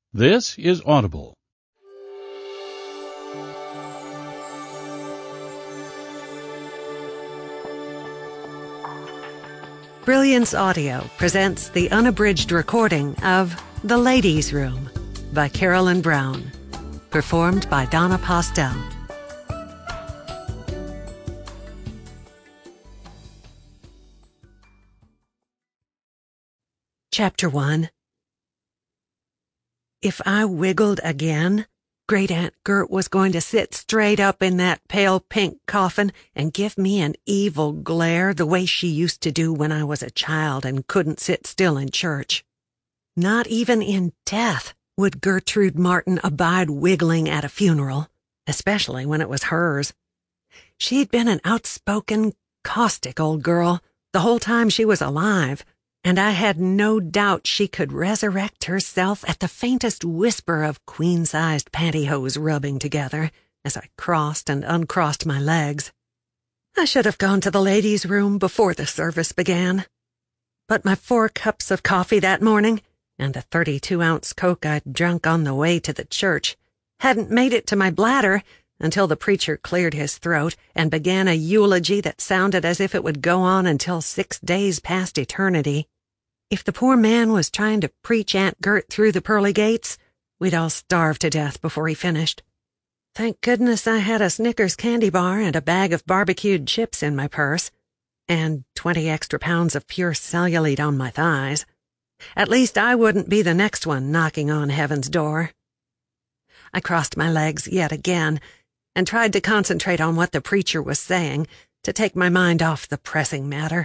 This is Audible. Brilliance Audio presents the unabridged recording of The Ladies' Room by Carolyn Brown, performed by Donna Postel. Chapter 1. If I wiggled again, Great Aunt Gert was going to sit straight up in that pale pink coffin and give me an evil glare the way she used to do when I was a child and couldn't sit still in church. Not even in death would Gertrude Martin abide wiggling at a funeral, especially when it was hers. She'd been an outspoken, caustic old girl the whole time she was alive, and I had no doubt she could resurrect herself at the faintest whisper of queen-sized pantyhose rubbing together as I crossed and uncrossed my legs. I should have gone to the ladies' room before the service began. But my 4 cups of coffee that morning, and the 32-ounce Coke I'd drunk on the way to the church, hadn't made it to my bladder until the preacher cleared his throat and began a eulogy that sounded as if it would go on until 6 days past eternity. If the poor man was trying to preach Aunt Gert through the pearly gates, we'd all starve to death before he finished. Thank goodness I had a Snickers candy bar and a bag of barbecued chips in my purse, and 20 extra pounds of pure cellulite on my thighs. At least I wouldn't be the next one knocking on heaven's door. I crossed my legs yet again, and tried to concentrate on what the preacher was saying to take my mind off the pressing matter.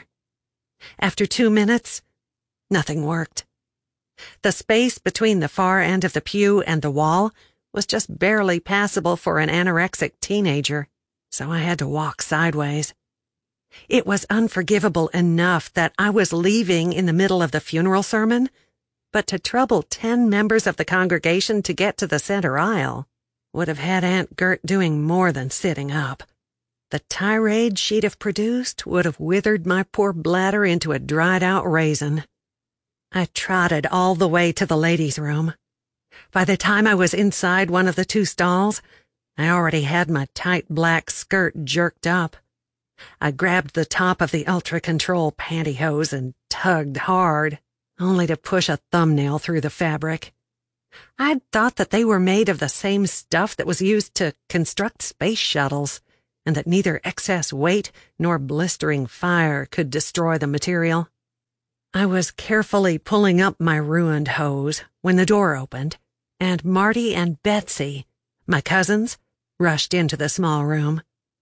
After 2 minutes, nothing worked. The space between the far end of the pew and the wall was just barely passable for an anorexic teenager, so I had to walk sideways. It was unforgivable enough that I was leaving in the middle of the funeral sermon, but to trouble 10 members of the congregation to get to the center aisle would have had Aunt Gert doing more than sitting up. The tirade she'd have produced would have withered my poor bladder into a dried-out raisin. I trotted all the way to the ladies' room. By the time I was inside one of the 2 stalls, I already had my tight black skirt jerked up. I grabbed the top of the ultra-control pantyhose and tugged hard, only to push a thumbnail through the fabric. I'd thought that they were made of the same stuff that was used to construct space shuttles, and that neither excess weight nor blistering fire could destroy the material. I was carefully pulling up my ruined hose when the door opened, and Marty and Betsy, my cousins, rushed into the small room.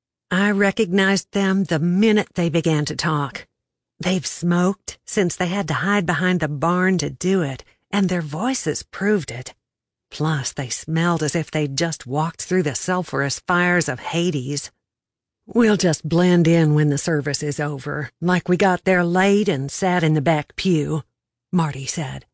I recognized them the minute they began to talk. They've smoked since they had to hide behind the barn to do it, and their voices proved it. Plus, they smelled as if they'd just walked through the sulfurous fires of Hades. "We'll just blend in when the service is over, like we got there late and sat in the back pew," Marty said.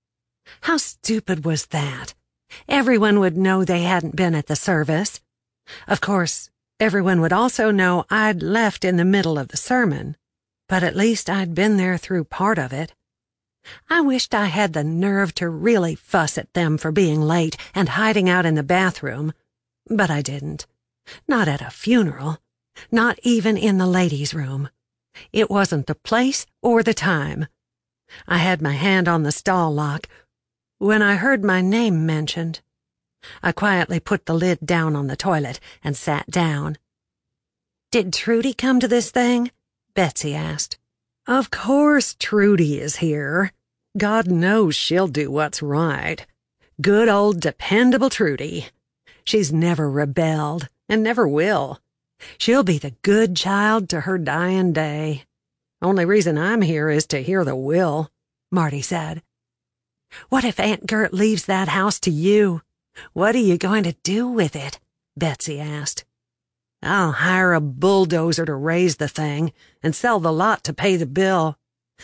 How stupid was that? Everyone would know they hadn't been at the service. Of course, everyone would also know I'd left in the middle of the sermon, but at least I'd been there through part of it. I wished I had the nerve to really fuss at them for being late and hiding out in the bathroom, but I didn't. Not at a funeral. Not even in the ladies' room. It wasn't the place or the time. I had my hand on the stall lock when I heard my name mentioned. I quietly put the lid down on the toilet and sat down. "Did Trudy come to this thing?" Betsy asked. "Of course Trudy is here. God knows she'll do what's right. Good old dependable Trudy. She's never rebelled and never will. She'll be the good child to her dying day. Only reason I'm here is to hear the will," Marty said. "What if Aunt Gert leaves that house to you? What are you going to do with it?" Betsy asked. "I'll hire a bulldozer to raise the thing and sell the lot to pay the bill.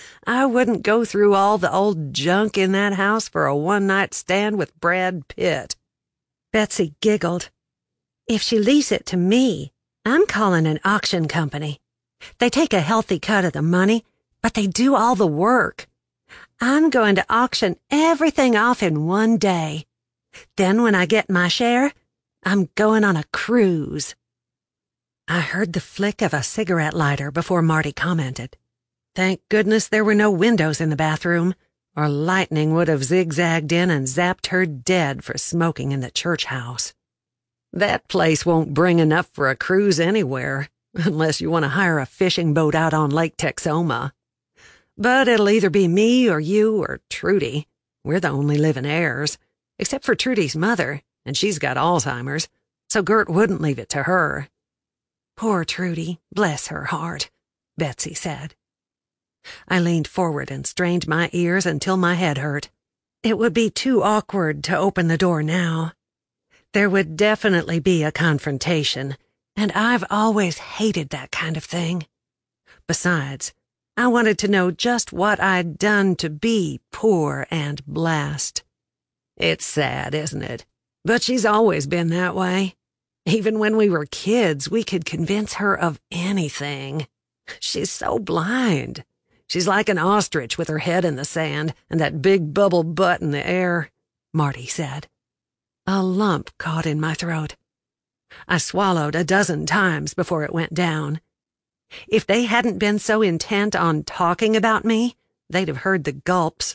I wouldn't go through all the old junk in that house for a one-night stand with Brad Pitt." Betsy giggled. "If she leaves it to me, I'm calling an auction company. They take a healthy cut of the money, but they do all the work. I'm going to auction everything off in one day. Then when I get my share, I'm going on a cruise." I heard the flick of a cigarette lighter before Marty commented. Thank goodness there were no windows in the bathroom, or lightning would have zigzagged in and zapped her dead for smoking in the church house. "That place won't bring enough for a cruise anywhere, unless you want to hire a fishing boat out on Lake Texoma. But it'll either be me or you or Trudy. We're the only living heirs, except for Trudy's mother, and she's got Alzheimer's, so Gert wouldn't leave it to her." "Poor Trudy, bless her heart," Betsy said. I leaned forward and strained my ears until my head hurt. It would be too awkward to open the door now. There would definitely be a confrontation, and I've always hated that kind of thing. Besides, I wanted to know just what I'd done to be poor and blessed. It's sad, isn't it? But she's always been that way. Even when we were kids, we could convince her of anything. She's so blind. She's like an ostrich with her head in the sand and that big bubble butt in the air," Marty said. A lump caught in my throat. I swallowed a dozen times before it went down. If they hadn't been so intent on talking about me, they'd have heard the gulps.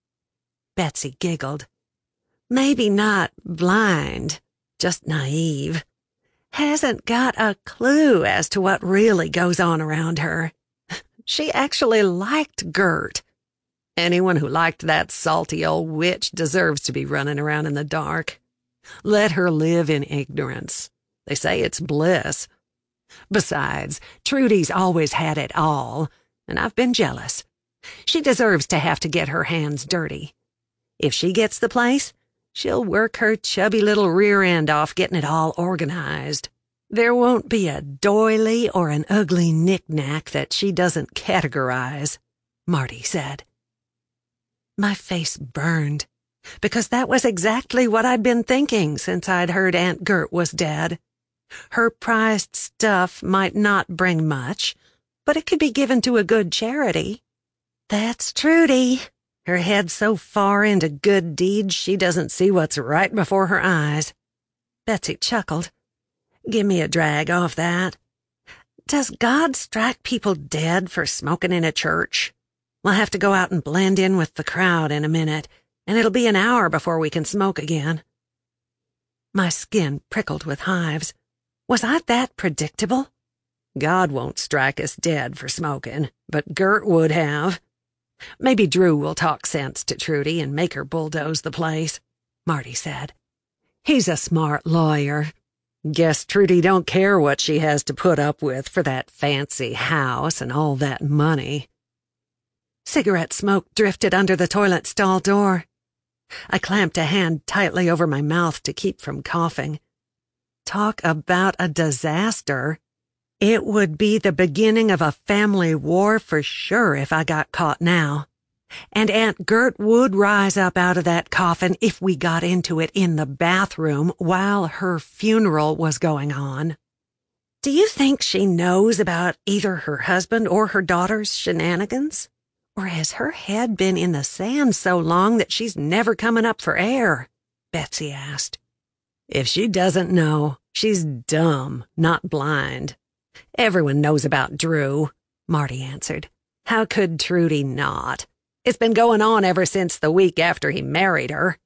Betsy giggled. "Maybe not blind, just naive. Hasn't got a clue as to what really goes on around her. She actually liked Gert. Anyone who liked that salty old witch deserves to be running around in the dark. Let her live in ignorance. They say it's bliss. Besides, Trudy's always had it all, and I've been jealous. She deserves to have to get her hands dirty. If she gets the place, she'll work her chubby little rear end off getting it all organized. There won't be a doily or an ugly knick-knack that she doesn't categorize," Marty said. My face burned, because that was exactly what I'd been thinking since I'd heard Aunt Gert was dead. Her prized stuff might not bring much, but it could be given to a good charity. "That's Trudy. Her head's so far into good deeds she doesn't see what's right before her eyes." Betsy chuckled. "Give me a drag off that. Does God strike people dead for smoking in a church? We'll have to go out and blend in with the crowd in a minute, and it'll be an hour before we can smoke again." My skin prickled with hives. Was I that predictable? God won't strike us dead for smoking, but Gert would have. "Maybe Drew will talk sense to Trudy and make her bulldoze the place," Marty said. "He's a smart lawyer. Guess Trudy don't care what she has to put up with for that fancy house and all that money." Cigarette smoke drifted under the toilet stall door. I clamped a hand tightly over my mouth to keep from coughing. Talk about a disaster. It would be the beginning of a family war for sure if I got caught now. And Aunt Gert would rise up out of that coffin if we got into it in the bathroom while her funeral was going on. Do you think she knows about either her husband or her daughter's shenanigans? Or has her head been in the sand so long that she's never coming up for air? Betsy asked. If she doesn't know, she's dumb, not blind. Everyone knows about Drew, Marty answered. How could Trudy not? It's been going on ever since the week after he married her.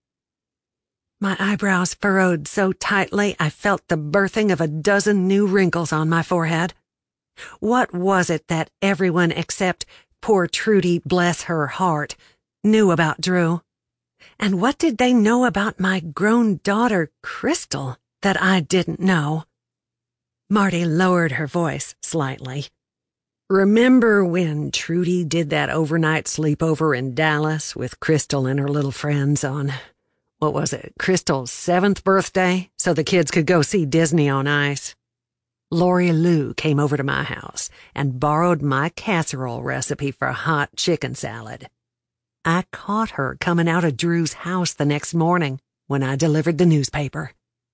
My eyebrows furrowed so tightly I felt the birthing of a dozen new wrinkles on my forehead. What was it that everyone except poor Trudy, bless her heart, knew about Drew? And what did they know about my grown daughter, Crystal, that I didn't know? Marty lowered her voice slightly. Remember when Trudy did that overnight sleepover in Dallas with Crystal and her little friends on, what was it, Crystal's 7th birthday, so the kids could go see Disney on Ice? Lori Lou came over to my house and borrowed my casserole recipe for hot chicken salad. I caught her coming out of Drew's house the next morning when I delivered the newspaper.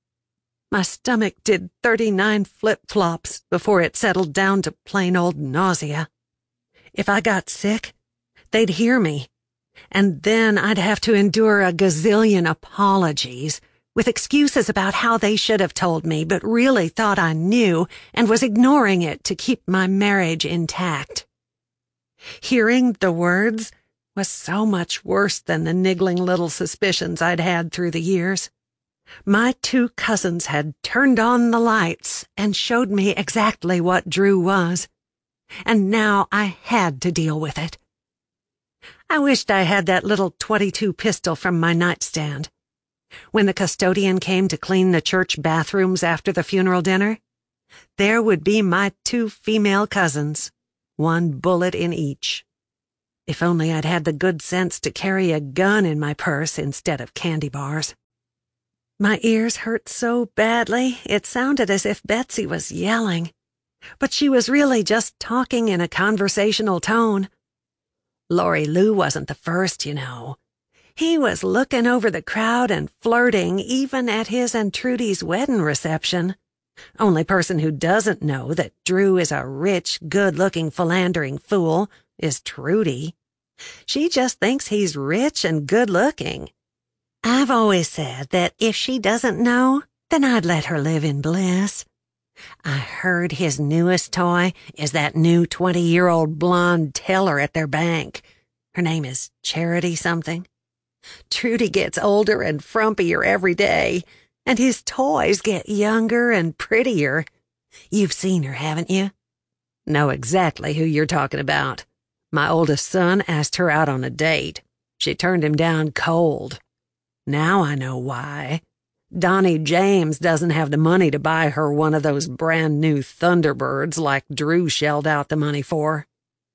My stomach did 39 flip-flops before it settled down to plain old nausea. If I got sick, they'd hear me. And then I'd have to endure a gazillion apologies, with excuses about how they should have told me but really thought I knew and was ignoring it to keep my marriage intact. Hearing the words was so much worse than the niggling little suspicions I'd had through the years. My two cousins had turned on the lights and showed me exactly what Drew was, and now I had to deal with it. I wished I had that little .22 pistol from my nightstand. When the custodian came to clean the church bathrooms after the funeral dinner, there would be my two female cousins, one bullet in each. If only I'd had the good sense to carry a gun in my purse instead of candy bars. My ears hurt so badly, it sounded as if Betsy was yelling, but she was really just talking in a conversational tone. Laurie Lou wasn't the first, you know. He was looking over the crowd and flirting even at his and Trudy's wedding reception. Only person who doesn't know that Drew is a rich, good-looking, philandering fool is Trudy. She just thinks he's rich and good-looking. I've always said that if she doesn't know, then I'd let her live in bliss. I heard his newest toy is that new 20-year-old blonde teller at their bank. Her name is Charity something. Trudy gets older and frumpier every day, and his toys get younger and prettier. You've seen her, haven't you? Know exactly who you're talking about. My oldest son asked her out on a date. She turned him down cold. Now I know why. Donnie James doesn't have the money to buy her one of those brand new Thunderbirds like Drew shelled out the money for.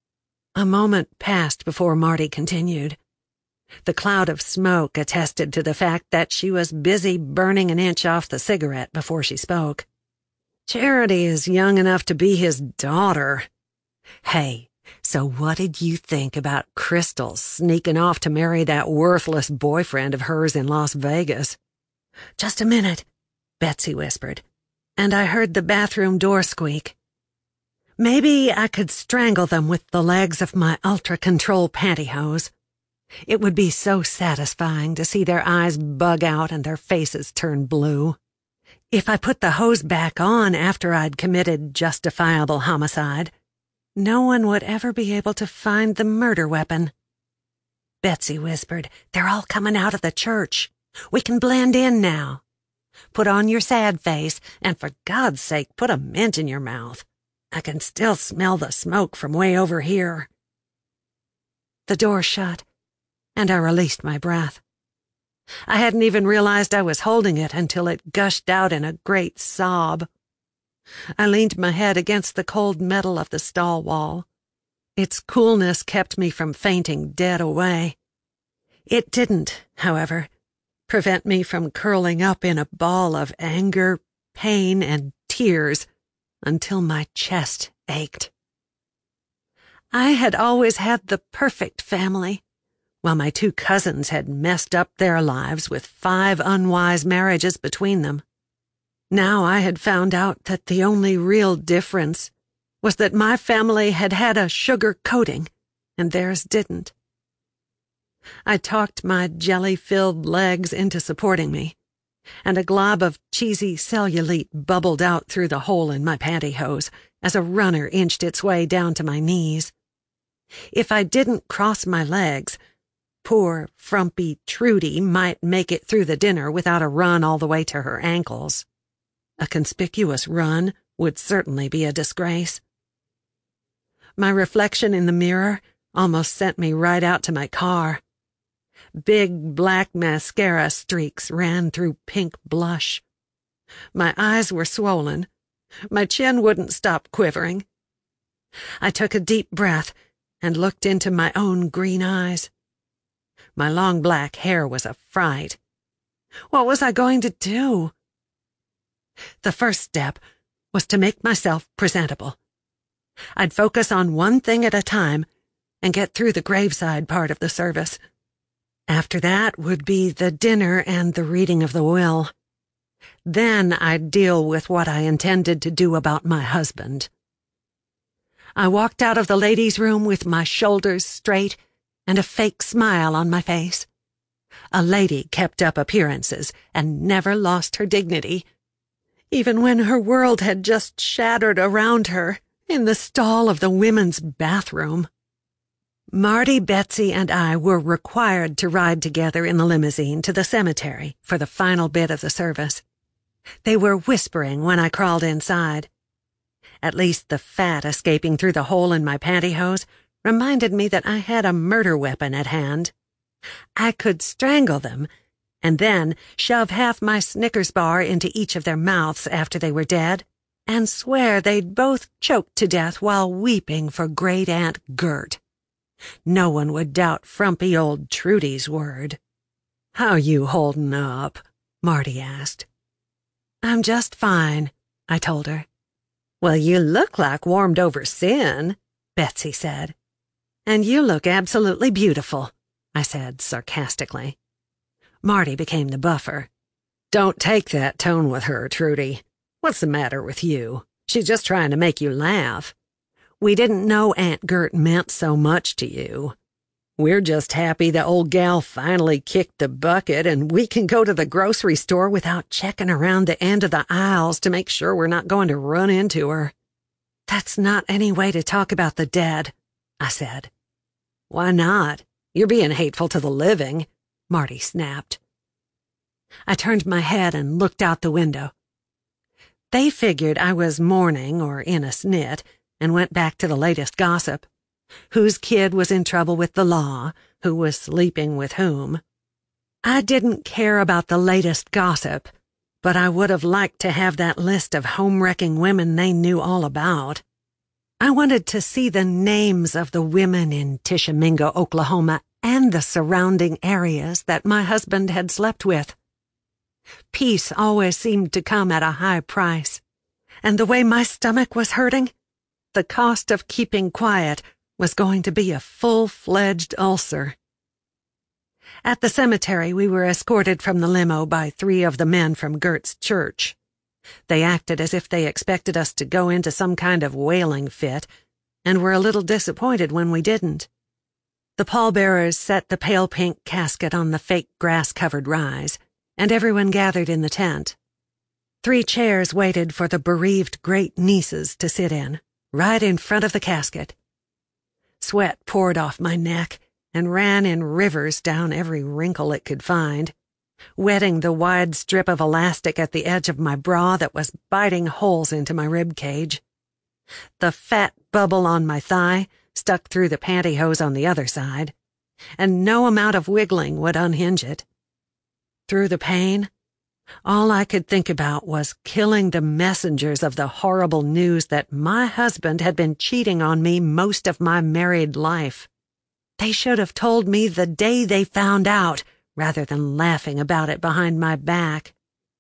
A moment passed before Marty continued. The cloud of smoke attested to the fact that she was busy burning an inch off the cigarette before she spoke. Charity is young enough to be his daughter. Hey, so what did you think about Crystal sneaking off to marry that worthless boyfriend of hers in Las Vegas? Just a minute, Betsy whispered, and I heard the bathroom door squeak. Maybe I could strangle them with the legs of my ultra-control pantyhose. It would be so satisfying to see their eyes bug out and their faces turn blue. If I put the hose back on after I'd committed justifiable homicide, no one would ever be able to find the murder weapon. Betsy whispered, "They're all coming out of the church. We can blend in now. Put on your sad face, and for God's sake, put a mint in your mouth. I can still smell the smoke from way over here." The door shut, and I released my breath. I hadn't even realized I was holding it until it gushed out in a great sob. I leaned my head against the cold metal of the stall wall. Its coolness kept me from fainting dead away. It didn't, however, prevent me from curling up in a ball of anger, pain, and tears until my chest ached. I had always had the perfect family, while my two cousins had messed up their lives with 5 unwise marriages between them. Now I had found out that the only real difference was that my family had had a sugar coating, and theirs didn't. I talked my jelly-filled legs into supporting me, and a glob of cheesy cellulite bubbled out through the hole in my pantyhose as a runner inched its way down to my knees. If I didn't cross my legs, poor, frumpy Trudy might make it through the dinner without a run all the way to her ankles. A conspicuous run would certainly be a disgrace. My reflection in the mirror almost sent me right out to my car. Big black mascara streaks ran through pink blush. My eyes were swollen. My chin wouldn't stop quivering. I took a deep breath and looked into my own green eyes. My long black hair was a fright. What was I going to do? The first step was to make myself presentable. I'd focus on one thing at a time and get through the graveside part of the service. After that would be the dinner and the reading of the will. Then I'd deal with what I intended to do about my husband. I walked out of the ladies' room with my shoulders straight and a fake smile on my face. A lady kept up appearances and never lost her dignity, even when her world had just shattered around her in the stall of the women's bathroom. Marty, Betsy, and I were required to ride together in the limousine to the cemetery for the final bit of the service. They were whispering when I crawled inside. At least the fat escaping through the hole in my pantyhose reminded me that I had a murder weapon at hand. I could strangle them, and then shove half my Snickers bar into each of their mouths after they were dead, and swear they'd both choked to death while weeping for Great Aunt Gert. No one would doubt frumpy old Trudy's word. "How you holdin' up?" Marty asked. "I'm just fine," I told her. "Well, you look like warmed over sin," Betsy said. "And you look absolutely beautiful," I said sarcastically. Marty became the buffer. "Don't take that tone with her, Trudy. What's the matter with you? She's just trying to make you laugh. We didn't know Aunt Gert meant so much to you. We're just happy the old gal finally kicked the bucket and we can go to the grocery store without checking around the end of the aisles to make sure we're not going to run into her." "That's not any way to talk about the dead," I said. "Why not? You're being hateful to the living," Marty snapped. I turned my head and looked out the window. They figured I was mourning or in a snit, and went back to the latest gossip. Whose kid was in trouble with the law, who was sleeping with whom. I didn't care about the latest gossip, but I would have liked to have that list of home-wrecking women they knew all about. I wanted to see the names of the women in Tishomingo, Oklahoma, and the surrounding areas that my husband had slept with. Peace always seemed to come at a high price, and the way my stomach was hurting, the cost of keeping quiet was going to be a full-fledged ulcer. At the cemetery, we were escorted from the limo by 3 of the men from Gert's church. They acted as if they expected us to go into some kind of wailing fit, and were a little disappointed when we didn't. The pallbearers set the pale pink casket on the fake grass-covered rise, and everyone gathered in the tent. 3 chairs waited for the bereaved great-nieces to sit in, right in front of the casket. Sweat poured off my neck and ran in rivers down every wrinkle it could find, wetting the wide strip of elastic at the edge of my bra that was biting holes into my rib cage. The fat bubble on my thigh stuck through the pantyhose on the other side, and no amount of wiggling would unhinge it. Through the pain, all I could think about was killing the messengers of the horrible news that my husband had been cheating on me most of my married life. They should have told me the day they found out, rather than laughing about it behind my back.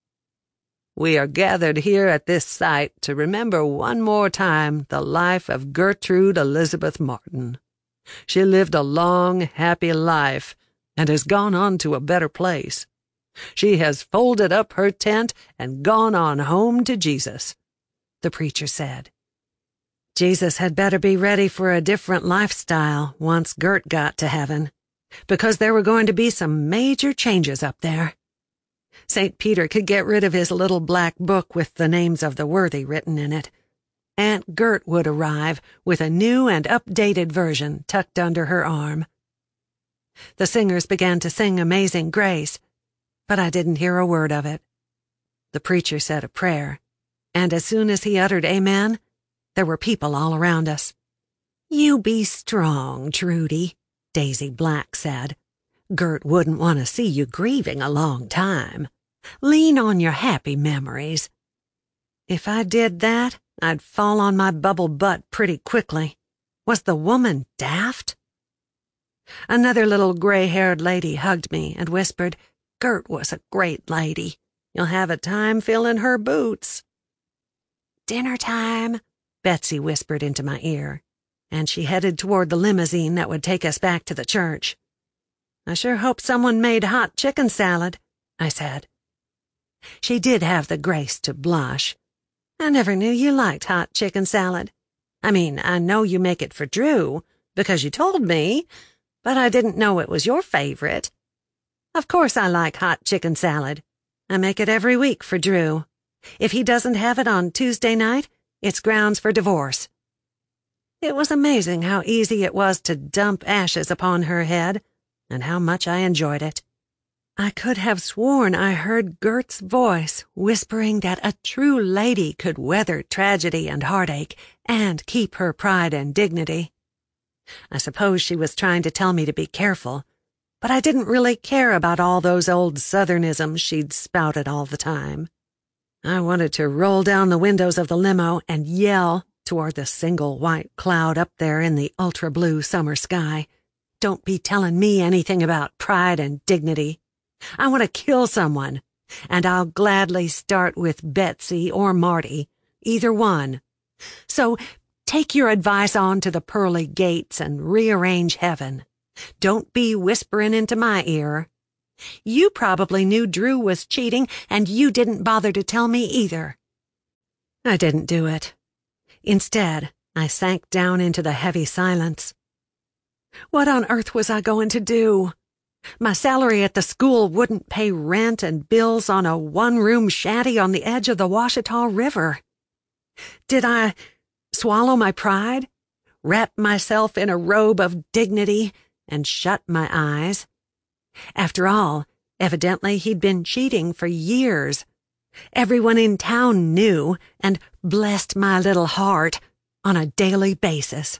"We are gathered here at this site to remember one more time the life of Gertrude Elizabeth Martin. She lived a long, happy life and has gone on to a better place. She has folded up her tent and gone on home to Jesus," the preacher said. Jesus had better be ready for a different lifestyle once Gert got to heaven, because there were going to be some major changes up there. St. Peter could get rid of his little black book with the names of the worthy written in it. Aunt Gert would arrive with a new and updated version tucked under her arm. The singers began to sing Amazing Grace, but I didn't hear a word of it. The preacher said a prayer, and as soon as he uttered amen, there were people all around us. "You be strong, Trudy," Daisy Black said. "Gert wouldn't want to see you grieving a long time. Lean on your happy memories." If I did that, I'd fall on my bubble butt pretty quickly. Was the woman daft? Another little gray-haired lady hugged me and whispered, "Gert was a great lady. You'll have a time filling her boots." "Dinner time," Betsy whispered into my ear, and she headed toward the limousine that would take us back to the church. "I sure hope someone made hot chicken salad," I said. She did have the grace to blush. "I never knew you liked hot chicken salad. I mean, I know you make it for Drew, because you told me, but I didn't know it was your favorite. Of course I like hot chicken salad. I make it every week for Drew. If he doesn't have it on Tuesday night, it's grounds for divorce." It was amazing how easy it was to dump ashes upon her head, and how much I enjoyed it. I could have sworn I heard Gert's voice whispering that a true lady could weather tragedy and heartache and keep her pride and dignity. I suppose she was trying to tell me to be careful, but I didn't really care about all those old Southernisms she'd spouted all the time. I wanted to roll down the windows of the limo and yell toward the single white cloud up there in the ultra-blue summer sky, "Don't be telling me anything about pride and dignity. I want to kill someone, and I'll gladly start with Betsy or Marty, either one. So take your advice on to the pearly gates and rearrange heaven. Don't be whispering into my ear. You probably knew Drew was cheating, and you didn't bother to tell me either." I didn't do it. Instead, I sank down into the heavy silence. What on earth was I going to do? My salary at the school wouldn't pay rent and bills on a one-room shanty on the edge of the Washita River. Did I swallow my pride, wrap myself in a robe of dignity, and shut my eyes? After all, evidently he'd been cheating for years. Everyone in town knew and blessed my little heart on a daily basis.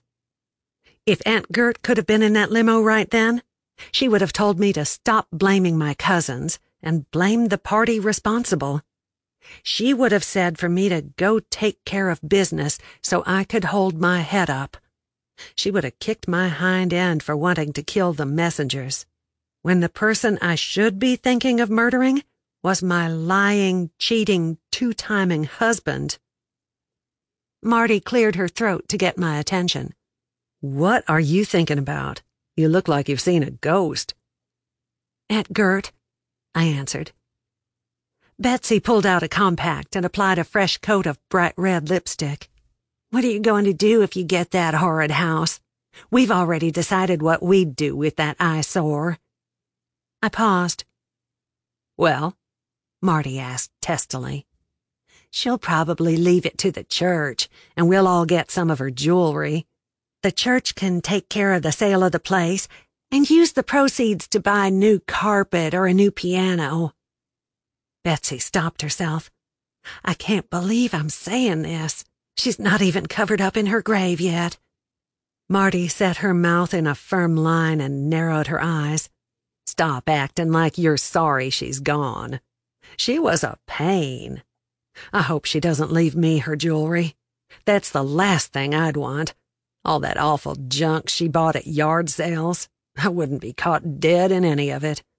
If Aunt Gert could have been in that limo right then, she would have told me to stop blaming my cousins and blame the party responsible. She would have said for me to go take care of business so I could hold my head up. She would have kicked my hind end for wanting to kill the messengers, when the person I should be thinking of murdering was my lying, cheating, two-timing husband. Marty cleared her throat to get my attention. "What are you thinking about? You look like you've seen a ghost." "Aunt Gert," I answered. Betsy pulled out a compact and applied a fresh coat of bright red lipstick. "What are you going to do if you get that horrid house? We've already decided what we'd do with that eyesore." I paused. "Well?" Marty asked testily. "She'll probably leave it to the church, and we'll all get some of her jewelry. The church can take care of the sale of the place and use the proceeds to buy new carpet or a new piano." Betsy stopped herself. "I can't believe I'm saying this. She's not even covered up in her grave yet." Marty set her mouth in a firm line and narrowed her eyes. "Stop acting like you're sorry she's gone. She was a pain. I hope she doesn't leave me her jewelry. That's the last thing I'd want. All that awful junk she bought at yard sales. I wouldn't be caught dead in any of it."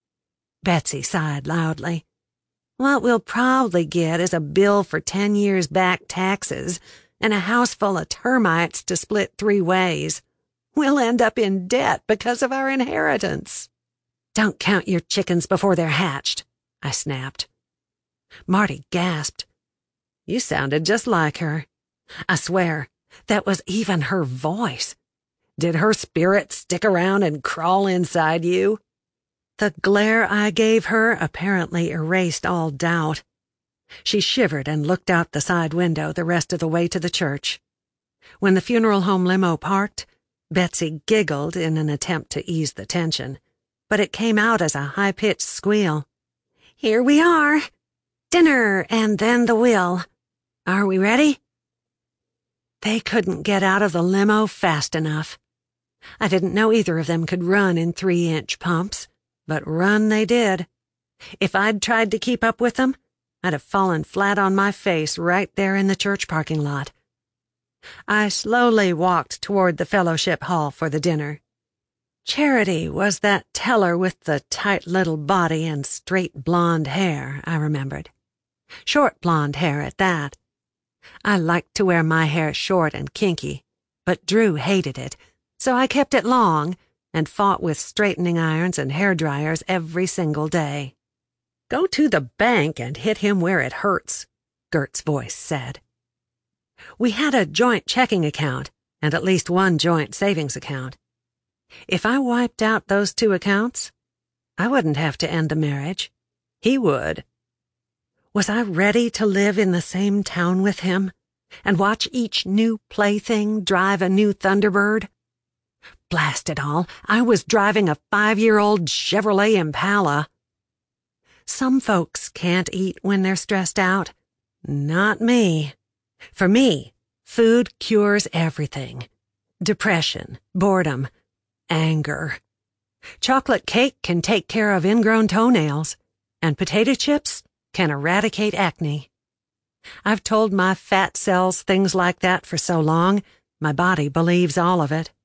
Betsy sighed loudly. "What we'll probably get is a bill for 10 years back taxes and a house full of termites to split 3 ways. We'll end up in debt because of our inheritance." "Don't count your chickens before they're hatched," I snapped. Marty gasped. "You sounded just like her. I swear, that was even her voice. Did her spirit stick around and crawl inside you?" The glare I gave her apparently erased all doubt. She shivered and looked out the side window the rest of the way to the church. When the funeral home limo parked, Betsy giggled in an attempt to ease the tension, but it came out as a high-pitched squeal. "Here we are. Dinner and then the will. Are we ready?" They couldn't get out of the limo fast enough. I didn't know either of them could run in 3-inch pumps, but run they did. If I'd tried to keep up with them, I'd have fallen flat on my face right there in the church parking lot. I slowly walked toward the fellowship hall for the dinner. Charity was that teller with the tight little body and straight blonde hair, I remembered. Short blonde hair at that. I liked to wear my hair short and kinky, but Drew hated it, so I kept it long and fought with straightening irons and hair dryers every single day. "Go to the bank and hit him where it hurts," Gert's voice said. We had a joint checking account and at least one joint savings account. If I wiped out those two accounts, I wouldn't have to end the marriage. He would. Was I ready to live in the same town with him and watch each new plaything drive a new Thunderbird? Blast it all, I was driving a 5-year-old Chevrolet Impala. Some folks can't eat when they're stressed out. Not me. For me, food cures everything. Depression, boredom, anger. Chocolate cake can take care of ingrown toenails, and potato chips can eradicate acne. I've told my fat cells things like that for so long, my body believes all of it.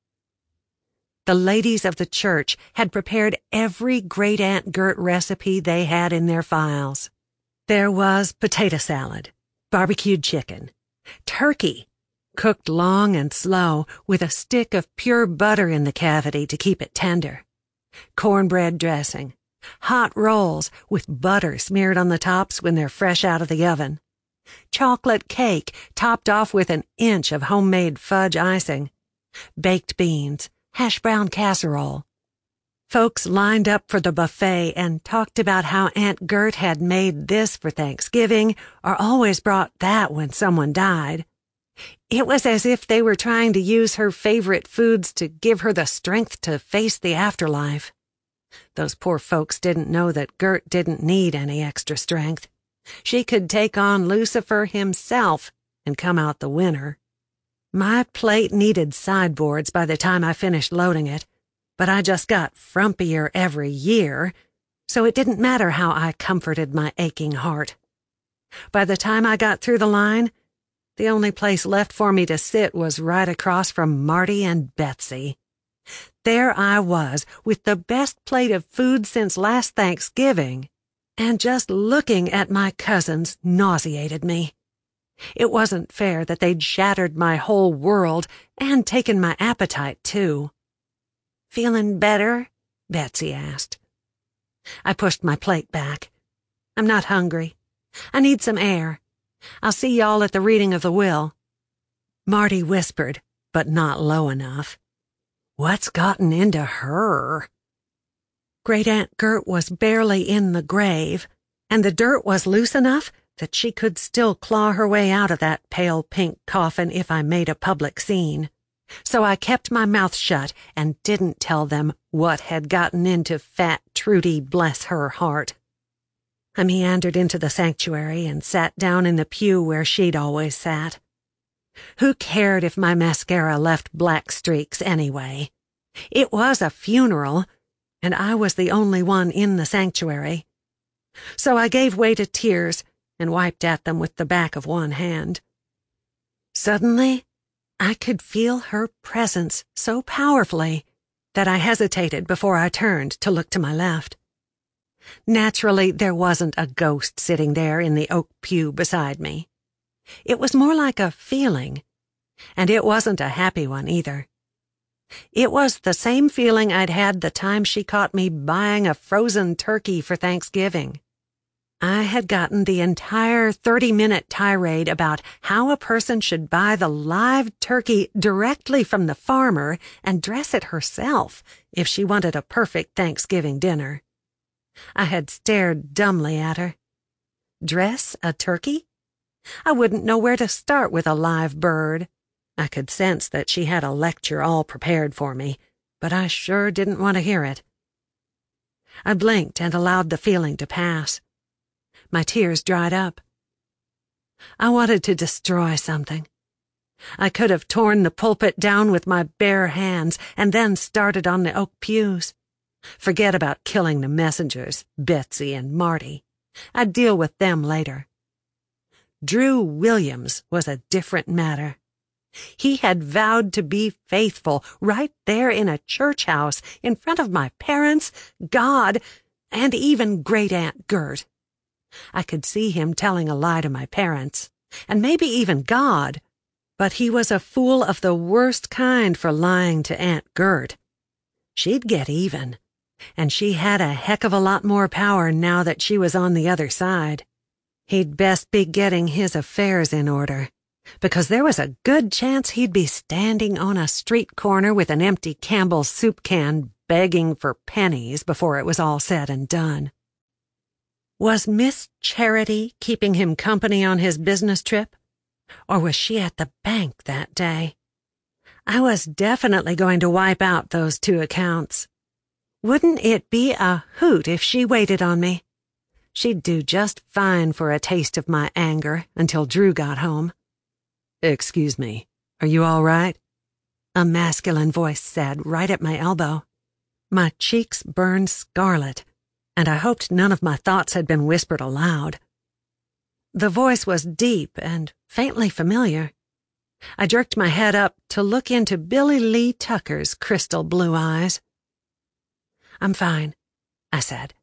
The ladies of the church had prepared every Great-Aunt Gert recipe they had in their files. There was potato salad, barbecued chicken, turkey, cooked long and slow with a stick of pure butter in the cavity to keep it tender, cornbread dressing, hot rolls with butter smeared on the tops when they're fresh out of the oven, chocolate cake topped off with an inch of homemade fudge icing, baked beans, hash brown casserole. Folks lined up for the buffet and talked about how Aunt Gert had made this for Thanksgiving or always brought that when someone died. It was as if they were trying to use her favorite foods to give her the strength to face the afterlife. Those poor folks didn't know that Gert didn't need any extra strength. She could take on Lucifer himself and come out the winner. My plate needed sideboards by the time I finished loading it, but I just got frumpier every year, so it didn't matter how I comforted my aching heart. By the time I got through the line, the only place left for me to sit was right across from Marty and Betsy. There I was, with the best plate of food since last Thanksgiving, and just looking at my cousins nauseated me. It wasn't fair that they'd shattered my whole world and taken my appetite, too. "Feeling better?" Betsy asked. I pushed my plate back. "I'm not hungry. I need some air. I'll see y'all at the reading of the will." Marty whispered, but not low enough. "What's gotten into her?" Great-Aunt Gert was barely in the grave, and the dirt was loose enough that she could still claw her way out of that pale pink coffin if I made a public scene. So I kept my mouth shut and didn't tell them what had gotten into Fat Trudy, bless her heart. I meandered into the sanctuary and sat down in the pew where she'd always sat. Who cared if my mascara left black streaks anyway? It was a funeral, and I was the only one in the sanctuary. So I gave way to tears and wiped at them with the back of one hand. Suddenly, I could feel her presence so powerfully that I hesitated before I turned to look to my left. Naturally, there wasn't a ghost sitting there in the oak pew beside me. It was more like a feeling, and it wasn't a happy one either. It was the same feeling I'd had the time she caught me buying a frozen turkey for Thanksgiving. I had gotten the entire 30-minute tirade about how a person should buy the live turkey directly from the farmer and dress it herself if she wanted a perfect Thanksgiving dinner. I had stared dumbly at her. Dress a turkey? I wouldn't know where to start with a live bird. I could sense that she had a lecture all prepared for me, but I sure didn't want to hear it. I blinked and allowed the feeling to pass. My tears dried up. I wanted to destroy something. I could have torn the pulpit down with my bare hands and then started on the oak pews. Forget about killing the messengers, Betsy and Marty. I'd deal with them later. Drew Williams was a different matter. He had vowed to be faithful right there in a church house in front of my parents, God, and even Great-Aunt Gert. I could see him telling a lie to my parents, and maybe even God, but he was a fool of the worst kind for lying to Aunt Gert. She'd get even, and she had a heck of a lot more power now that she was on the other side. He'd best be getting his affairs in order. because there was a good chance he'd be standing on a street corner with an empty Campbell's soup can begging for pennies before it was all said and done. Was Miss Charity keeping him company on his business trip? Or was she at the bank that day? I was definitely going to wipe out those two accounts. Wouldn't it be a hoot if she waited on me? She'd do just fine for a taste of my anger until Drew got home. "Excuse me, are you all right?" a masculine voice said right at my elbow. My cheeks burned scarlet, and I hoped none of my thoughts had been whispered aloud. The voice was deep and faintly familiar. I jerked my head up to look into Billy Lee Tucker's crystal blue eyes. "I'm fine," I said.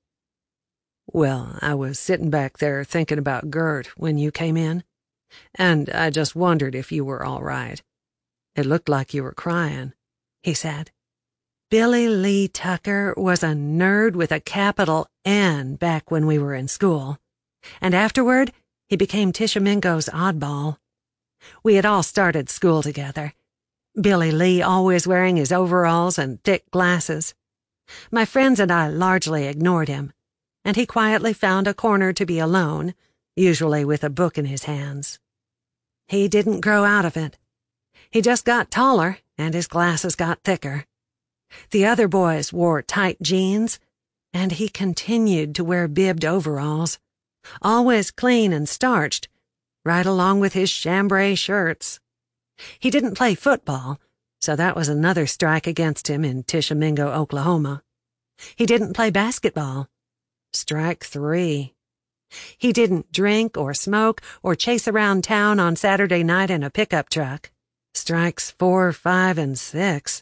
"Well, I was sitting back there thinking about Gert when you came in, and I just wondered if you were all right. It looked like you were crying," he said. Billy Lee Tucker was a nerd with a capital N back when we were in school, and afterward he became Tishomingo's oddball. We had all started school together, Billy Lee always wearing his overalls and thick glasses. My friends and I largely ignored him, and he quietly found a corner to be alone, usually with a book in his hands. He didn't grow out of it. He just got taller, and his glasses got thicker. The other boys wore tight jeans, and he continued to wear bibbed overalls, always clean and starched, right along with his chambray shirts. He didn't play football, so that was another strike against him in Tishomingo, Oklahoma. He didn't play basketball. Strike 3. He didn't drink or smoke or chase around town on Saturday night in a pickup truck. Strikes 4, 5, and 6.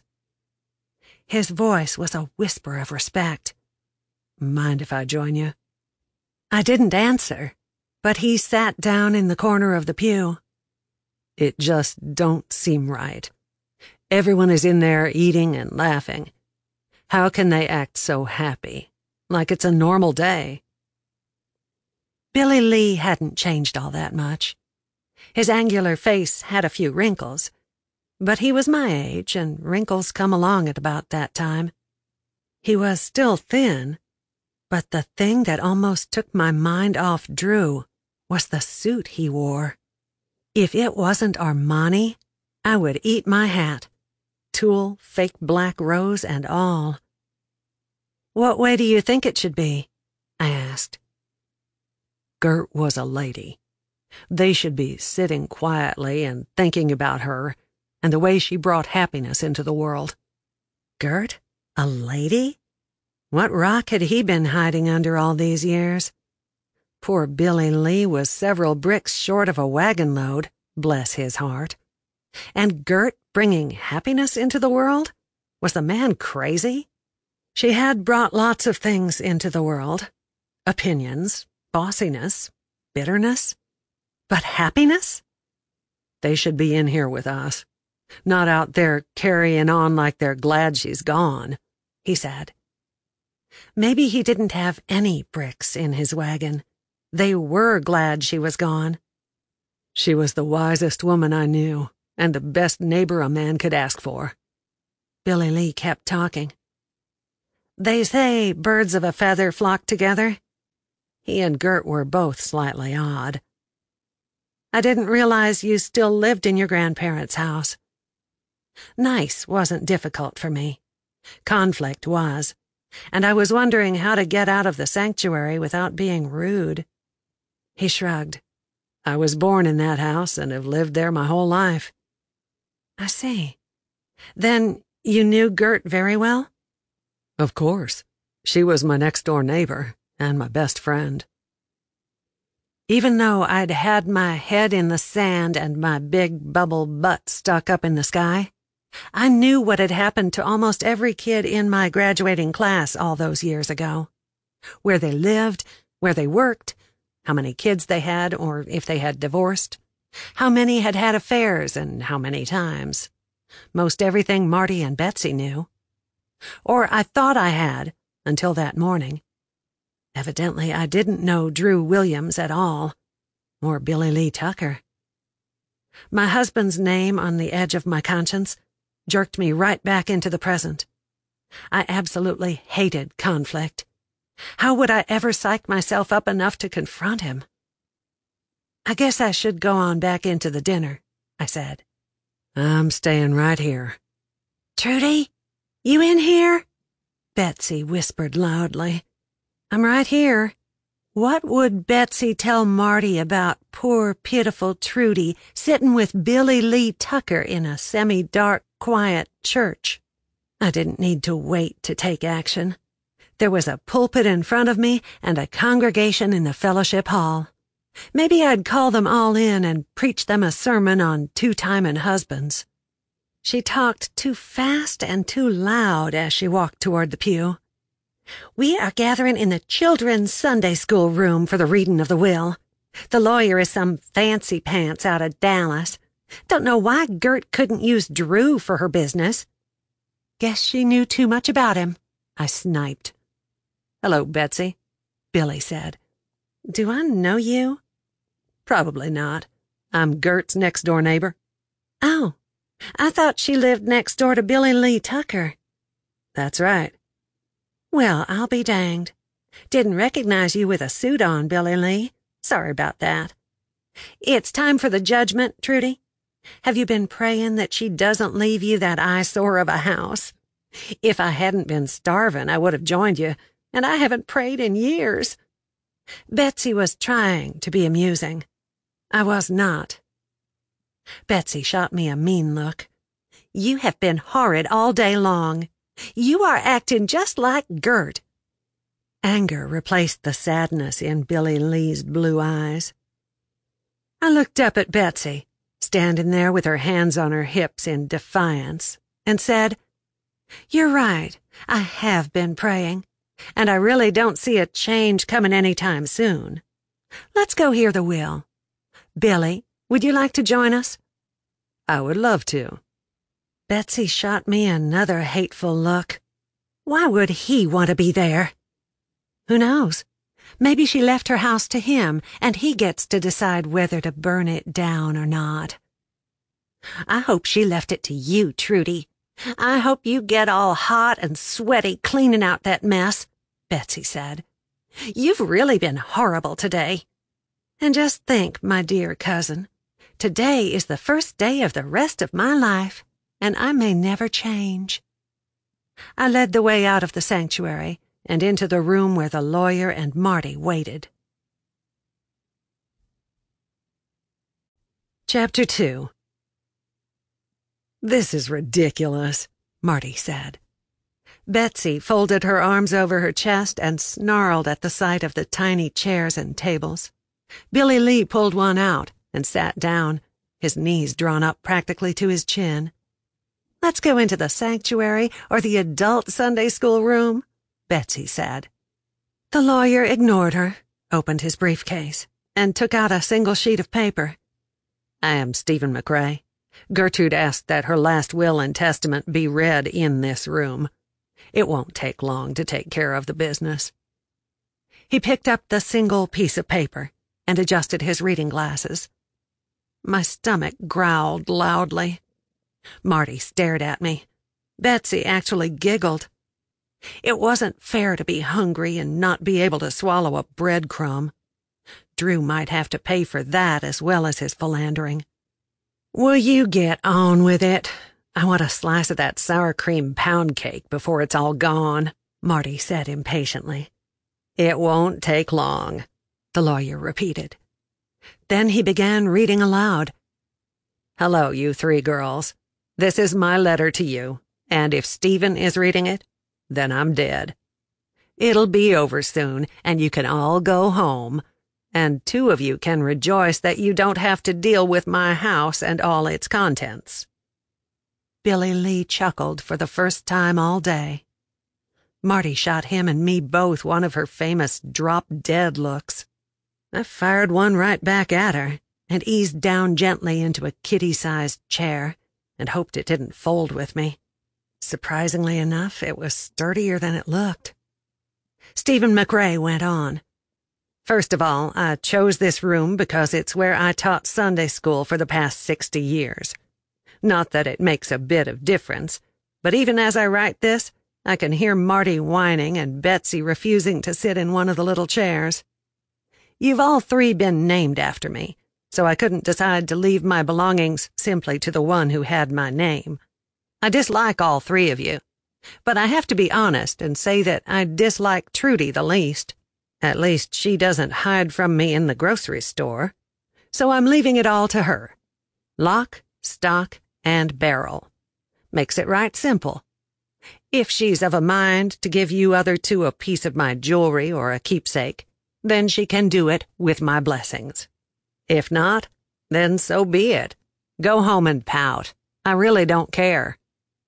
His voice was a whisper of respect. "Mind if I join you?" I didn't answer, but he sat down in the corner of the pew. "It just don't seem right. Everyone is in there eating and laughing. How can they act so happy, like it's a normal day?" Billy Lee hadn't changed all that much. His angular face had a few wrinkles, but he was my age, and wrinkles come along at about that time. He was still thin, but the thing that almost took my mind off Drew was the suit he wore. If it wasn't Armani, I would eat my hat. Tulle, fake black rose, and all. "What way do you think it should be?" I asked. "Gert was a lady. They should be sitting quietly and thinking about her and the way she brought happiness into the world." Gert? A lady? What rock had he been hiding under all these years? Poor Billy Lee was several bricks short of a wagon load, bless his heart. And Gert bringing happiness into the world? Was the man crazy? She had brought lots of things into the world. Opinions, bossiness, bitterness. But happiness? "They should be in here with us, not out there carrying on like they're glad she's gone," he said. Maybe he didn't have any bricks in his wagon. They were glad she was gone. "She was the wisest woman I knew, and the best neighbor a man could ask for." Billy Lee kept talking. "They say birds of a feather flock together." He and Gert were both slightly odd. "I didn't realize you still lived in your grandparents' house." Nice wasn't difficult for me. Conflict was, and I was wondering how to get out of the sanctuary without being rude. He shrugged. "I was born in that house and have lived there my whole life." "I see. Then you knew Gert very well?" "Of course. She was my next-door neighbor and my best friend." Even though I'd had my head in the sand and my big bubble butt stuck up in the sky, I knew what had happened to almost every kid in my graduating class all those years ago. Where they lived, where they worked, how many kids they had or if they had divorced, how many had had affairs and how many times. Most everything Marty and Betsy knew. Or I thought I had, until that morning. Evidently I didn't know Drew Williams at all, or Billy Lee Tucker. My husband's name on the edge of my conscience jerked me right back into the present. I absolutely hated conflict. How would I ever psych myself up enough to confront him? "I guess I should go on back into the dinner," I said. "I'm staying right here." "Trudy, you in here?" Betsy whispered loudly. "I'm right here." What would Betsy tell Marty about poor, pitiful Trudy sitting with Billy Lee Tucker in a semi-dark, quiet church? I didn't need to wait to take action. There was a pulpit in front of me and a congregation in the fellowship hall. Maybe I'd call them all in and preach them a sermon on two-timing husbands. She talked too fast and too loud as she walked toward the pew. "We are gathering in the children's Sunday school room for the reading of the will. The lawyer is some fancy pants out of Dallas. Don't know why Gert couldn't use Drew for her business." "Guess she knew too much about him," I sniped. "Hello, Betsy," Billy said. "Do I know you?" "Probably not. I'm Gert's next-door neighbor." "Oh, I thought she lived next door to Billy Lee Tucker." "That's right." "Well, I'll be danged. Didn't recognize you with a suit on, Billy Lee. Sorry about that. It's time for the judgment, Trudy. Have you been praying that she doesn't leave you that eyesore of a house? If I hadn't been starving, I would have joined you, and I haven't prayed in years." Betsy was trying to be amusing. I was not. Betsy shot me a mean look. "You have been horrid all day long. You are acting just like Gert." Anger replaced the sadness in Billy Lee's blue eyes. I looked up at Betsy, standing there with her hands on her hips in defiance, and said, "You're right, I have been praying, and I really don't see a change coming any time soon. Let's go hear the will. Billy, would you like to join us?" "I would love to." Betsy shot me another hateful look. Why would he want to be there? Who knows? Maybe she left her house to him, and he gets to decide whether to burn it down or not. "I hope she left it to you, Trudy. I hope you get all hot and sweaty cleaning out that mess," Betsy said. "You've really been horrible today. And just think, my dear cousin, today is the first day of the rest of my life, and I may never change." I led the way out of the sanctuary and into the room where the lawyer and Marty waited. Chapter 2. "This is ridiculous," Marty said. Betsy folded her arms over her chest and snarled at the sight of the tiny chairs and tables. Billy Lee pulled one out and sat down, his knees drawn up practically to his chin. "Let's go into the sanctuary or the adult Sunday school room," Betsy said. The lawyer ignored her, opened his briefcase, and took out a single sheet of paper. "I am Stephen McRae. Gertrude asked that her last will and testament be read in this room. It won't take long to take care of the business." He picked up the single piece of paper and adjusted his reading glasses. My stomach growled loudly. Marty stared at me. Betsy actually giggled. It wasn't fair to be hungry and not be able to swallow a breadcrumb. Drew might have to pay for that as well as his philandering. "Will you get on with it? I want a slice of that sour cream pound cake before it's all gone," Marty said impatiently. "It won't take long," the lawyer repeated. Then he began reading aloud. "Hello, you three girls. This is my letter to you, and if Stephen is reading it, then I'm dead. It'll be over soon, and you can all go home, and two of you can rejoice that you don't have to deal with my house and all its contents." Billy Lee chuckled for the first time all day. Marty shot him and me both one of her famous drop-dead looks. I fired one right back at her and eased down gently into a kitty-sized chair and hoped it didn't fold with me. Surprisingly enough, it was sturdier than it looked. Stephen McRae went on. First of all, I chose this room because it's where I taught Sunday school for the past 60 years. Not that it makes a bit of difference, but even as I write this, I can hear Marty whining and Betsy refusing to sit in one of the little chairs. You've all three been named after me, so I couldn't decide to leave my belongings simply to the one who had my name. I dislike all three of you, but I have to be honest and say that I dislike Trudy the least. At least she doesn't hide from me in the grocery store. So I'm leaving it all to her. Lock, stock, and barrel. Makes it right simple. If she's of a mind to give you other two a piece of my jewelry or a keepsake, then she can do it with my blessings. If not, then so be it. Go home and pout. I really don't care.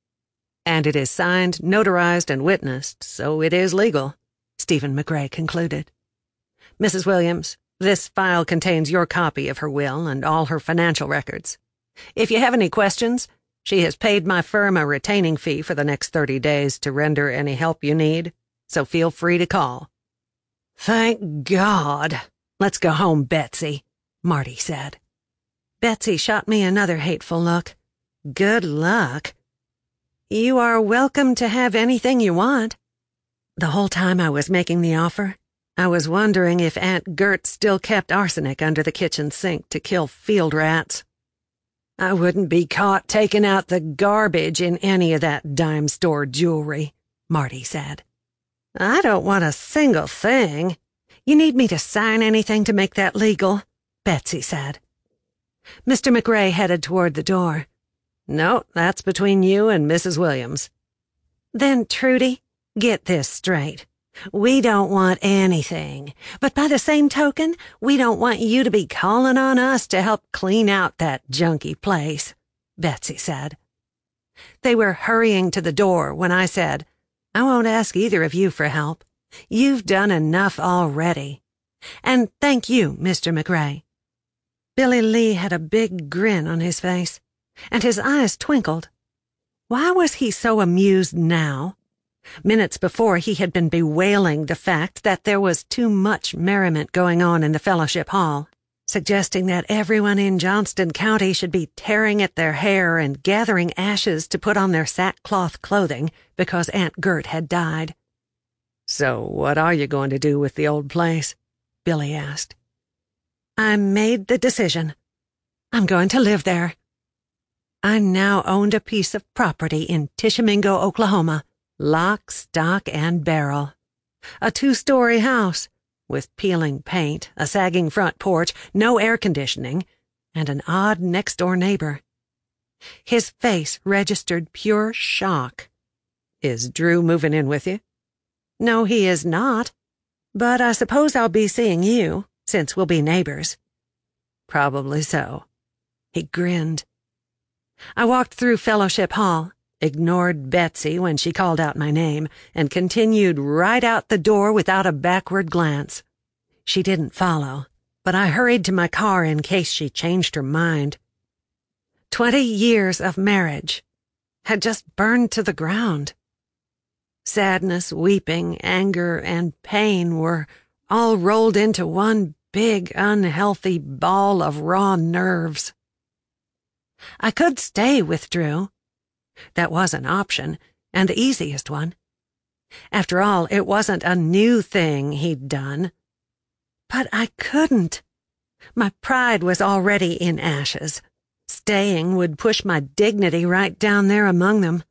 And it is signed, notarized, and witnessed, so it is legal, Stephen McRae concluded. Mrs. Williams, this file contains your copy of her will and all her financial records. If you have any questions, she has paid my firm a retaining fee for the next 30 days to render any help you need, so feel free to call. Thank God. Let's go home, Betsy, Marty said. Betsy shot me another hateful look. Good luck. You are welcome to have anything you want. The whole time I was making the offer, I was wondering if Aunt Gert still kept arsenic under the kitchen sink to kill field rats. I wouldn't be caught taking out the garbage in any of that dime store jewelry, Marty said. I don't want a single thing. You need me to sign anything to make that legal, Betsy said. Mr. McRae headed toward the door. No, that's between you and Mrs. Williams. Then, Trudy, get this straight. We don't want anything, but by the same token, we don't want you to be calling on us to help clean out that junky place, Betsy said. They were hurrying to the door when I said, I won't ask either of you for help. You've done enough already. And thank you, Mr. McRae. Billy Lee had a big grin on his face, and his eyes twinkled. Why was he so amused now? Minutes before, he had been bewailing the fact that there was too much merriment going on in the fellowship hall, suggesting that everyone in Johnston County should be tearing at their hair and gathering ashes to put on their sackcloth clothing because Aunt Gert had died. So what are you going to do with the old place? Billy asked. I made the decision. I'm going to live there. I now owned a piece of property in Tishomingo, Oklahoma. Lock, stock, and barrel. A 2-story house, with peeling paint, a sagging front porch, no air conditioning, and an odd next-door neighbor. His face registered pure shock. Is Drew moving in with you? No, he is not. But I suppose I'll be seeing you, since we'll be neighbors. Probably so. He grinned. I walked through Fellowship Hall, ignored Betsy when she called out my name, and continued right out the door without a backward glance. She didn't follow, but I hurried to my car in case she changed her mind. 20 years of marriage had just burned to the ground. Sadness, weeping, anger, and pain were all rolled into one big, unhealthy ball of raw nerves. I could stay with Drew. That was an option, and the easiest one. After all, it wasn't a new thing he'd done. But I couldn't. My pride was already in ashes. Staying would push my dignity right down there among them.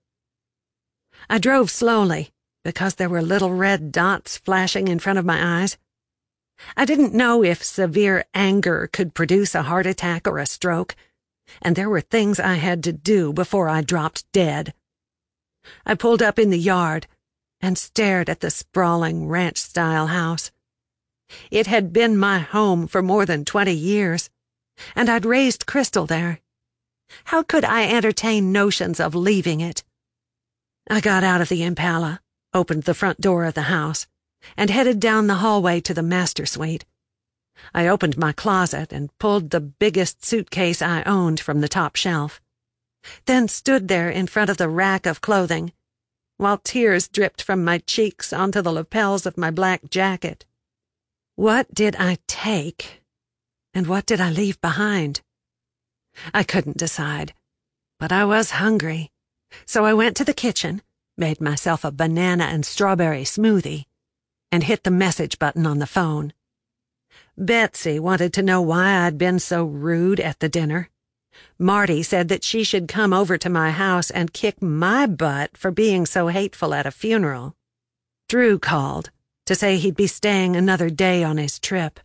I drove slowly, because there were little red dots flashing in front of my eyes. I didn't know if severe anger could produce a heart attack or a stroke, and there were things I had to do before I dropped dead. I pulled up in the yard and stared at the sprawling ranch-style house. It had been my home for more than 20 years, and I'd raised Crystal there. How could I entertain notions of leaving it? I got out of the Impala, opened the front door of the house, and headed down the hallway to the master suite. I opened my closet and pulled the biggest suitcase I owned from the top shelf, then stood there in front of the rack of clothing, while tears dripped from my cheeks onto the lapels of my black jacket. What did I take, and what did I leave behind? I couldn't decide, but I was hungry, so I went to the kitchen, made myself a banana and strawberry smoothie, and hit the message button on the phone. Betsy wanted to know why I'd been so rude at the dinner. Marty said that she should come over to my house and kick my butt for being so hateful at a funeral. Drew called to say he'd be staying another day on his trip.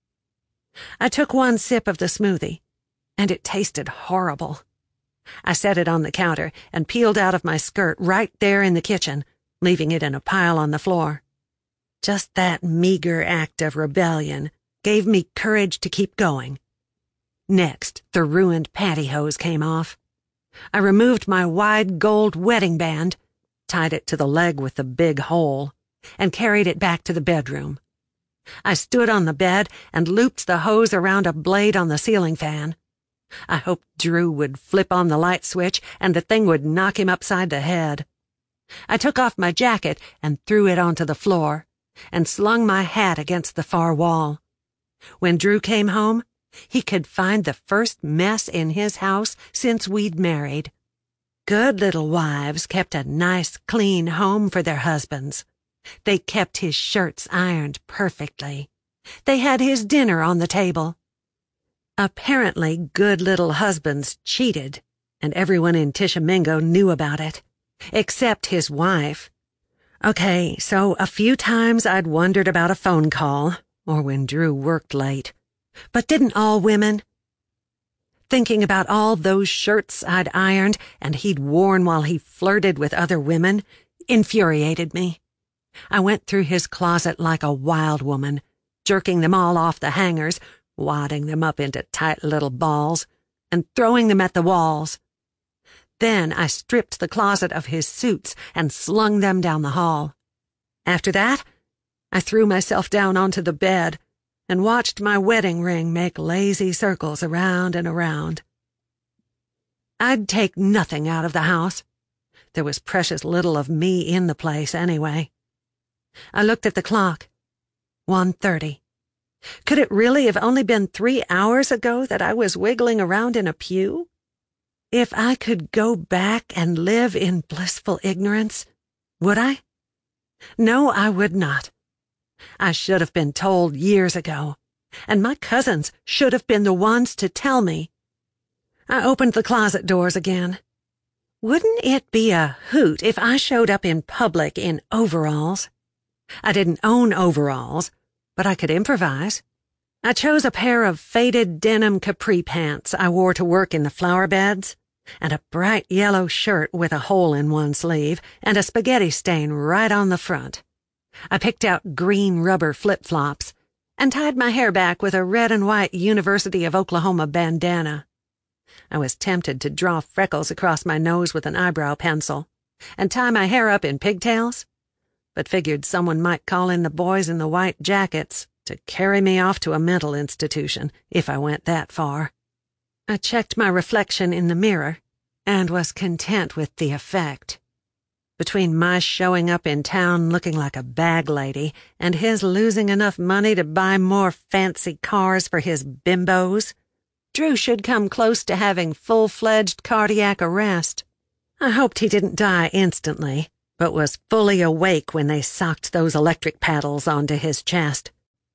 I took one sip of the smoothie, and it tasted horrible. I set it on the counter and peeled out of my skirt right there in the kitchen, leaving it in a pile on the floor. Just that meager act of rebellion gave me courage to keep going. Next, the ruined pantyhose came off. I removed my wide gold wedding band, tied it to the leg with the big hole, and carried it back to the bedroom. I stood on the bed and looped the hose around a blade on the ceiling fan. I hoped Drew would flip on the light switch and the thing would knock him upside the head. I took off my jacket and threw it onto the floor, and slung my hat against the far wall. When Drew came home, he could find the first mess in his house since we'd married. Good little wives kept a nice, clean home for their husbands. They kept his shirts ironed perfectly. They had his dinner on the table. Apparently, good little husbands cheated, and everyone in Tishomingo knew about it, except his wife. Okay, so a few times I'd wondered about a phone call, or when Drew worked late. But didn't all women? Thinking about all those shirts I'd ironed and he'd worn while he flirted with other women infuriated me. I went through his closet like a wild woman, jerking them all off the hangers, wadding them up into tight little balls, and throwing them at the walls. Then I stripped the closet of his suits and slung them down the hall. After that, I threw myself down onto the bed and watched my wedding ring make lazy circles around and around. I'd take nothing out of the house. There was precious little of me in the place anyway. I looked at the clock. 1:30. Could it really have only been 3 hours ago that I was wiggling around in a pew? If I could go back and live in blissful ignorance, would I? No, I would not. I should have been told years ago, and my cousins should have been the ones to tell me. I opened the closet doors again. Wouldn't it be a hoot if I showed up in public in overalls? I didn't own overalls, but I could improvise. I chose a pair of faded denim capri pants I wore to work in the flower beds, and a bright yellow shirt with a hole in one sleeve and a spaghetti stain right on the front. I picked out green rubber flip-flops and tied my hair back with a red and white University of Oklahoma bandana. I was tempted to draw freckles across my nose with an eyebrow pencil and tie my hair up in pigtails, but figured someone might call in the boys in the white jackets to carry me off to a mental institution if I went that far. I checked my reflection in the mirror and was content with the effect. Between my showing up in town looking like a bag lady and his losing enough money to buy more fancy cars for his bimbos, Drew should come close to having full-fledged cardiac arrest. I hoped he didn't die instantly, but was fully awake when they socked those electric paddles onto his chest.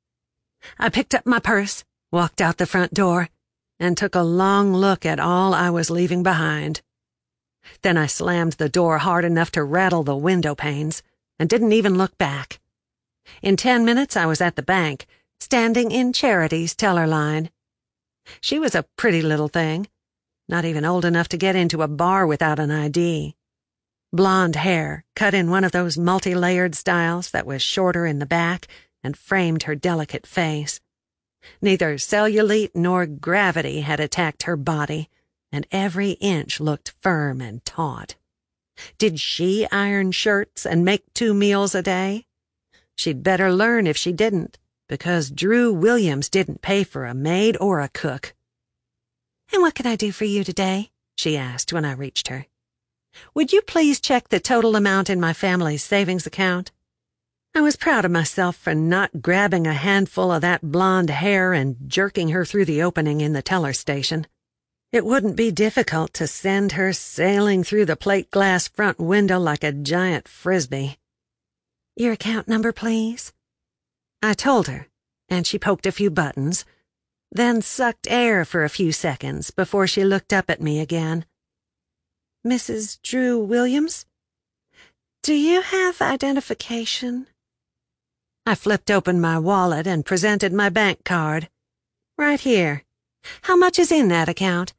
I picked up my purse, walked out the front door, and took a long look at all I was leaving behind. Then I slammed the door hard enough to rattle the window panes, and didn't even look back. In 10 minutes I was at the bank, standing in Charity's teller line. She was a pretty little thing, not even old enough to get into a bar without an ID. Blonde hair, cut in one of those multi-layered styles that was shorter in the back and framed her delicate face. Neither cellulite nor gravity had attacked her body, and every inch looked firm and taut. Did she iron shirts and make 2 meals a day? She'd better learn if she didn't, because Drew Williams didn't pay for a maid or a cook. "And what can I do for you today?" she asked when I reached her. "Would you please check the total amount in my family's savings account?" I was proud of myself for not grabbing a handful of that blonde hair and jerking her through the opening in the teller station. It wouldn't be difficult to send her sailing through the plate glass front window like a giant frisbee. "Your account number, please?" I told her, and she poked a few buttons, then sucked air for a few seconds before she looked up at me again. "Mrs. Drew Williams? Do you have identification?" I flipped open my wallet and presented my bank card. "Right here. How much is in that account?"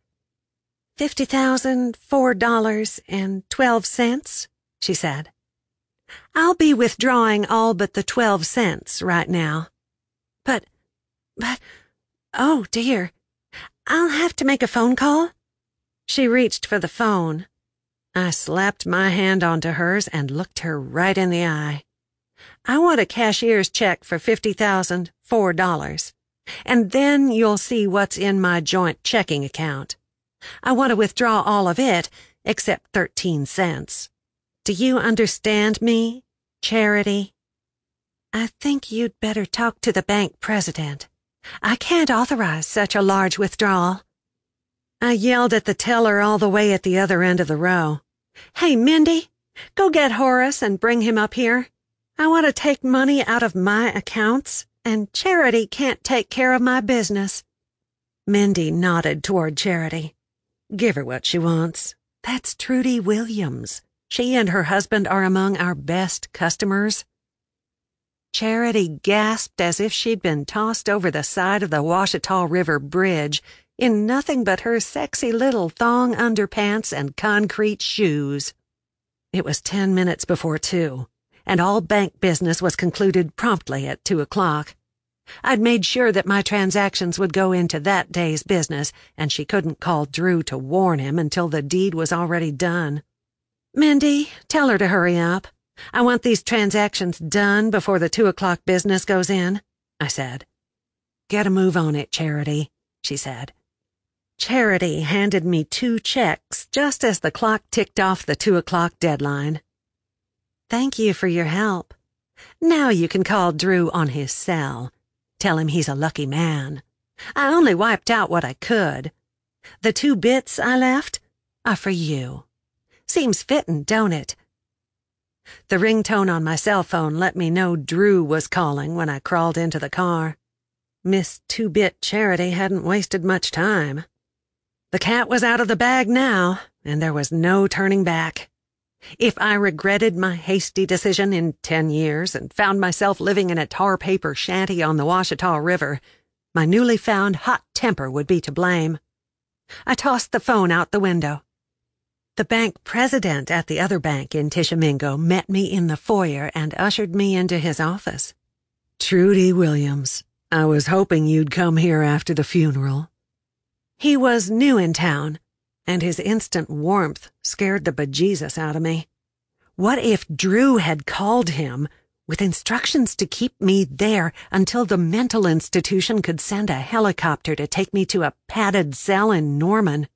$50,004.12, she said. "I'll be withdrawing all but the 12 cents right now." But, oh dear, I'll have to make a phone call." She reached for the phone. I slapped my hand onto hers and looked her right in the eye. "I want a cashier's check for $50,004, and then you'll see what's in my joint checking account. I want to withdraw all of it, except 13 cents. Do you understand me, Charity?" "I think you'd better talk to the bank president. I can't authorize such a large withdrawal." I yelled at the teller all the way at the other end of the row. "Hey, Mindy, go get Horace and bring him up here. I want to take money out of my accounts, and Charity can't take care of my business." Mindy nodded toward Charity. "Give her what she wants. That's Trudy Williams. She and her husband are among our best customers." Charity gasped as if she'd been tossed over the side of the Washita River Bridge in nothing but her sexy little thong underpants and concrete shoes. It was 10 minutes before 2, and all bank business was concluded promptly at 2 o'clock. I'd made sure that my transactions would go into that day's business, and she couldn't call Drew to warn him until the deed was already done. "Mindy, tell her to hurry up. I want these transactions done before the 2 o'clock business goes in," I said. "Get a move on it, Charity," she said. Charity handed me 2 checks just as the clock ticked off the 2 o'clock deadline. "Thank you for your help. Now you can call Drew on his cell. Tell him he's a lucky man. I only wiped out what I could. The 2 bits I left are for you. Seems fittin', don't it?" The ringtone on my cell phone let me know Drew was calling when I crawled into the car. Miss 2-Bit Charity hadn't wasted much time. The cat was out of the bag now, and there was no turning back. If I regretted my hasty decision in 10 years and found myself living in a tar paper shanty on the Washita River, my newly found hot temper would be to blame. I tossed the phone out the window. The bank president at the other bank in Tishomingo met me in the foyer and ushered me into his office. "Trudy Williams, I was hoping you'd come here after the funeral." He was new in town, and his instant warmth scared the bejesus out of me. What if Drew had called him with instructions to keep me there until the mental institution could send a helicopter to take me to a padded cell in Norman?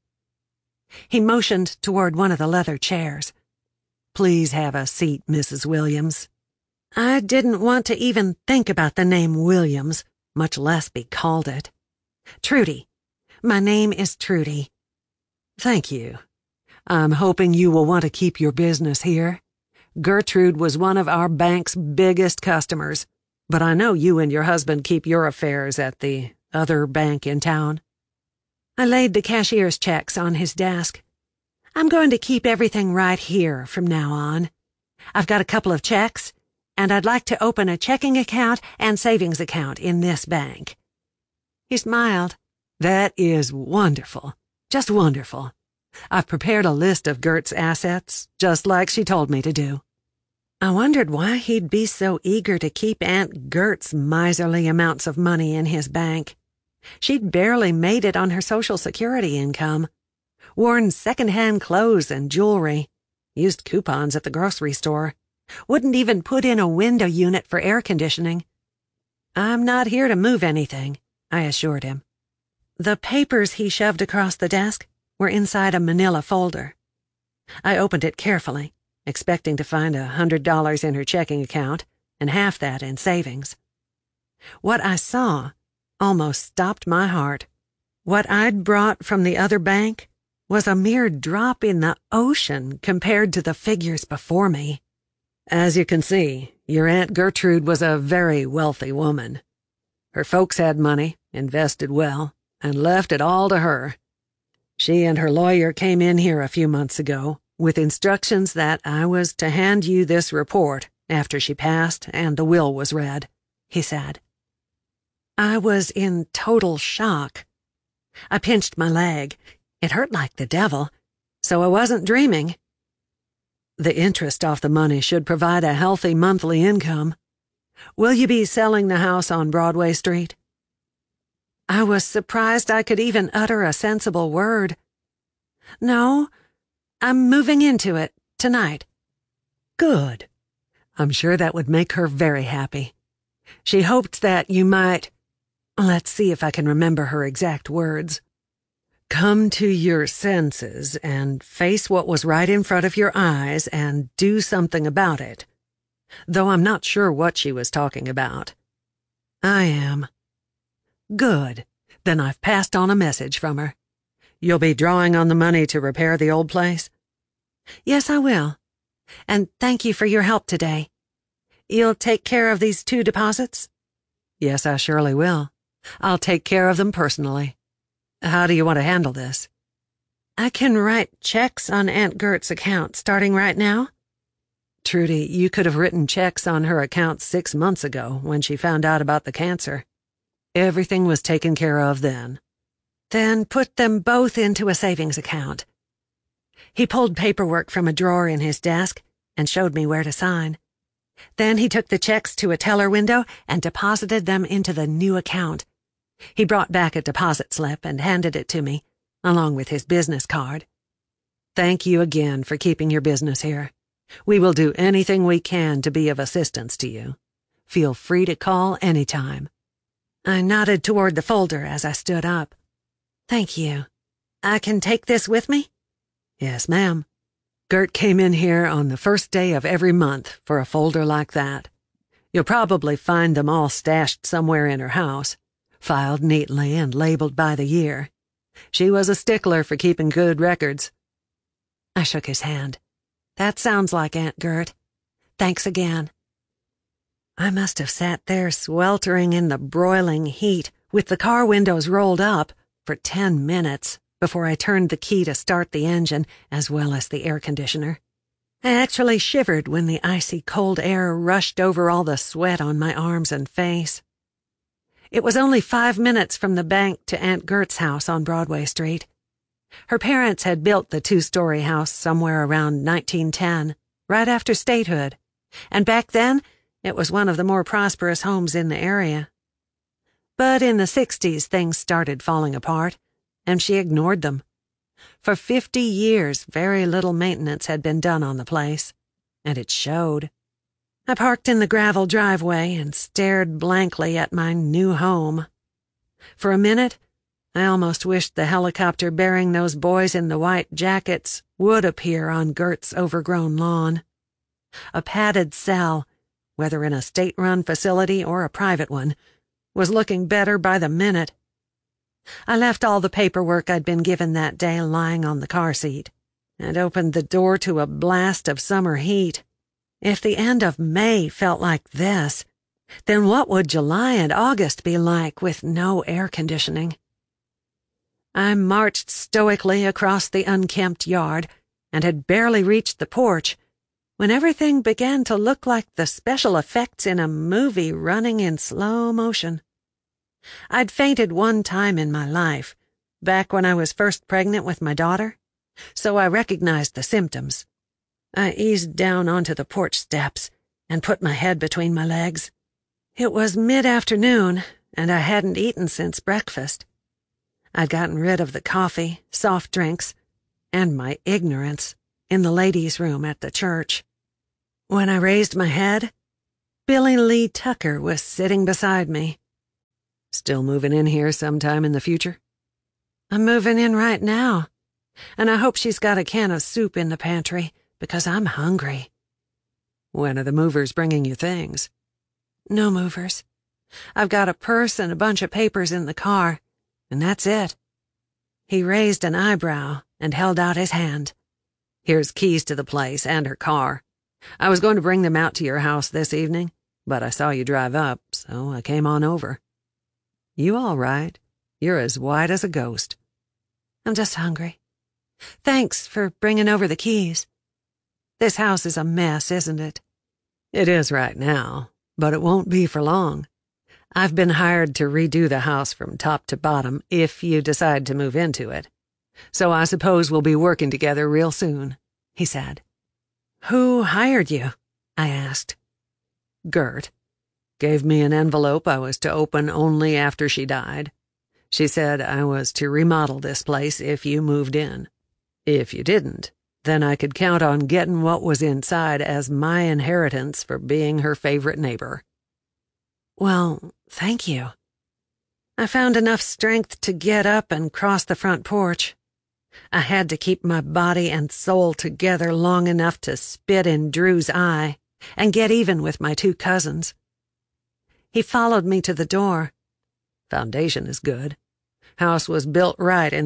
He motioned toward one of the leather chairs. "Please have a seat, Mrs. Williams." I didn't want to even think about the name Williams, much less be called it. "Trudy. My name is Trudy." "Thank you. I'm hoping you will want to keep your business here. Gertrude was one of our bank's biggest customers, but I know you and your husband keep your affairs at the other bank in town." I laid the cashier's checks on his desk. "I'm going to keep everything right here from now on. I've got a couple of checks, and I'd like to open a checking account and savings account in this bank." He smiled. "That is wonderful. Just wonderful. I've prepared a list of Gert's assets, just like she told me to do." I wondered why he'd be so eager to keep Aunt Gert's miserly amounts of money in his bank. She'd barely made it on her Social Security income, worn second-hand clothes and jewelry, used coupons at the grocery store, wouldn't even put in a window unit for air conditioning. "I'm not here to move anything," I assured him. The papers he shoved across the desk were inside a manila folder. I opened it carefully, expecting to find $100 in her checking account, and half that in savings. What I saw almost stopped my heart. What I'd brought from the other bank was a mere drop in the ocean compared to the figures before me. As you can see, your Aunt Gertrude was a very wealthy woman. Her folks had money, invested well, and left it all to her. She and her lawyer came in here a few months ago with instructions that I was to hand you this report after she passed and the will was read, he said. I was in total shock. I pinched my leg. It hurt like the devil, so I wasn't dreaming. The interest off the money should provide a healthy monthly income. Will you be selling the house on Broadway Street? I was surprised I could even utter a sensible word. No, I'm moving into it tonight. Good. I'm sure that would make her very happy. She hoped that you might, let's see if I can remember her exact words, come to your senses and face what was right in front of your eyes and do something about it. Though I'm not sure what she was talking about. I am. Good. Then I've passed on a message from her. You'll be drawing on the money to repair the old place? Yes, I will. And thank you for your help today. You'll take care of these 2 deposits? Yes, I surely will. I'll take care of them personally. How do you want to handle this? I can write checks on Aunt Gert's account starting right now? Trudy, you could have written checks on her account 6 months ago when she found out about the cancer. Everything was taken care of then. Then put them both into a savings account. He pulled paperwork from a drawer in his desk and showed me where to sign. Then he took the checks to a teller window and deposited them into the new account. He brought back a deposit slip and handed it to me, along with his business card. Thank you again for keeping your business here. We will do anything we can to be of assistance to you. Feel free to call anytime. I nodded toward the folder as I stood up. Thank you. I can take this with me? Yes, ma'am. Gert came in here on the first day of every month for a folder like that. You'll probably find them all stashed somewhere in her house, filed neatly and labeled by the year. She was a stickler for keeping good records. I shook his hand. That sounds like Aunt Gert. Thanks again. I must have sat there sweltering in the broiling heat with the car windows rolled up for 10 minutes before I turned the key to start the engine as well as the air conditioner. I actually shivered when the icy cold air rushed over all the sweat on my arms and face. It was only 5 minutes from the bank to Aunt Gert's house on Broadway Street. Her parents had built the 2-story house somewhere around 1910, right after statehood, and back then it was one of the more prosperous homes in the area. But in the 60s things started falling apart, and she ignored them. For 50 years very little maintenance had been done on the place, and it showed. I parked in the gravel driveway and stared blankly at my new home. For a minute, I almost wished the helicopter bearing those boys in the white jackets would appear on Gert's overgrown lawn. A padded cell, whether in a state-run facility or a private one, was looking better by the minute. I left all the paperwork I'd been given that day lying on the car seat, and opened the door to a blast of summer heat. If the end of May felt like this, then what would July and August be like with no air conditioning? I marched stoically across the unkempt yard and had barely reached the porch when everything began to look like the special effects in a movie running in slow motion. I'd fainted one time in my life, back when I was first pregnant with my daughter, so I recognized the symptoms. I eased down onto the porch steps and put my head between my legs. It was mid-afternoon, and I hadn't eaten since breakfast. I'd gotten rid of the coffee, soft drinks, and my ignorance in the ladies' room at the church. When I raised my head, Billy Lee Tucker was sitting beside me. Still moving in here sometime in the future? I'm moving in right now, and I hope she's got a can of soup in the pantry, because I'm hungry. When are the movers bringing you things? No movers. I've got a purse and a bunch of papers in the car, and that's it." He raised an eyebrow and held out his hand. "Here's keys to the place and her car. I was going to bring them out to your house this evening, but I saw you drive up, so I came on over. You all right? You're as white as a ghost." "I'm just hungry. Thanks for bringing over the keys. This house is a mess, isn't it?" "It is right now, but it won't be for long. I've been hired to redo the house from top to bottom if you decide to move into it. So I suppose we'll be working together real soon," he said. "Who hired you?" I asked. "Gert. Gave me an envelope I was to open only after she died. She said I was to remodel this place if you moved in. If you didn't, then I could count on getting what was inside as my inheritance for being her favorite neighbor." "Well, thank you." I found enough strength to get up and cross the front porch. I had to keep my body and soul together long enough to spit in Drew's eye and get even with my two cousins. He followed me to the door. "Foundation is good. House was built right in